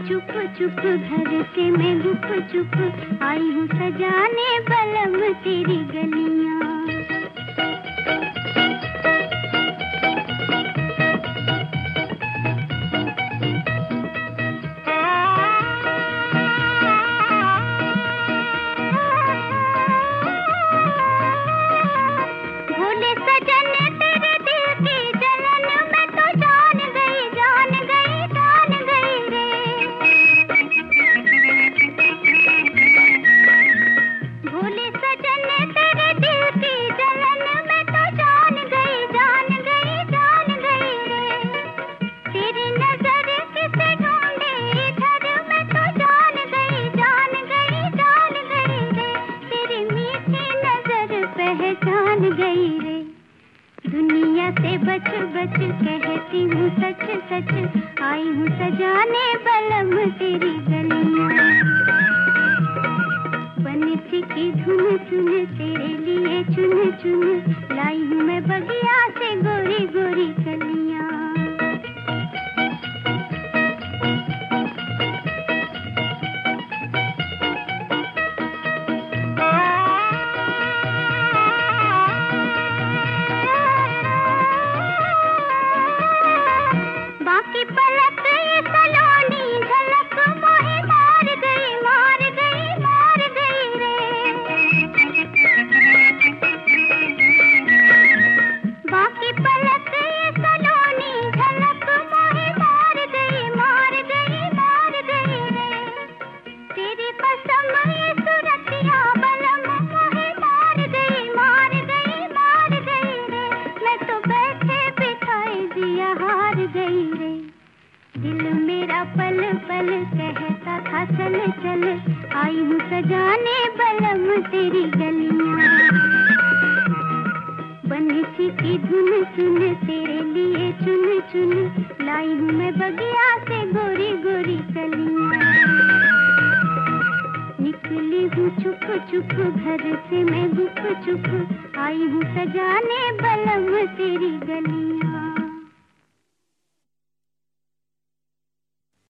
चुप चुप घर से मैं गुप चुप आई हूँ सजाने बलम तेरी गलियाँ। गई रे दुनिया से बच बच कहती हूँ सच सच आई हूँ सजाने बलम तेरी गलियाँ। बंसी की धुन चुन तेरे लिए चुन चुन लाई हूँ मैं बगिया से गोरी गोरी कलियाँ। पलक ये सलोनी झलक मोहे मार गई रे। बाकी पलक ये सलोनी झलक मोहे मार गई रे। तेरी कसम ये सुरतिया बलम मोहे मार गई रे। मैं तो बैठे बिठाई दिया हार गई रे। दिल मेरा पल पल कहता था चल चल आई हूँ सजाने बलम तेरी गलियाँ। बंसी की धुन सुन तेरे लिए चुन चुन लाई हूँ मैं बगिया से गोरी गोरी कलियाँ। निकली हूँ चुप चुप घर से मैं गुप चुप आई हूँ सजाने बलम तेरी गलियाँ।